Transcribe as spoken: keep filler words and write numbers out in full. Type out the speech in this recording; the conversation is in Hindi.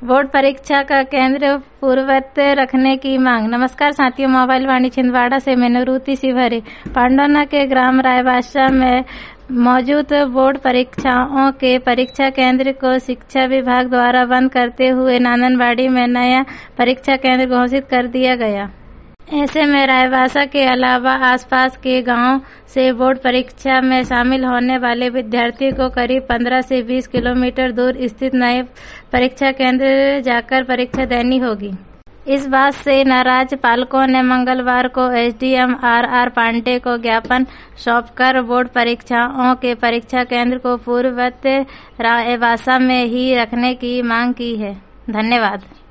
बोर्ड परीक्षा का केंद्र पूर्ववत रखने की मांग। नमस्कार साथियों, मोबाइल वाणी छिंदवाड़ा से मैं निवृत्ति शिवहरे। पांडौना के ग्राम रायबासा में मौजूद बोर्ड परीक्षाओं के परीक्षा केंद्र को शिक्षा विभाग द्वारा बंद करते हुए नांदनबाड़ी में नया परीक्षा केंद्र घोषित कर दिया गया। ऐसे में रायबासा के अलावा आसपास के गांव से बोर्ड परीक्षा में शामिल होने वाले विद्यार्थियों को करीब पंद्रह से बीस किलोमीटर दूर स्थित नए परीक्षा केंद्र जाकर परीक्षा देनी होगी। इस बात से नाराज पालकों ने मंगलवार को एसडीएम आर आर पांडे को ज्ञापन सौंपकर बोर्ड परीक्षाओं के परीक्षा केंद्र को पूर्ववत रायबासा में ही रखने की मांग की है। धन्यवाद।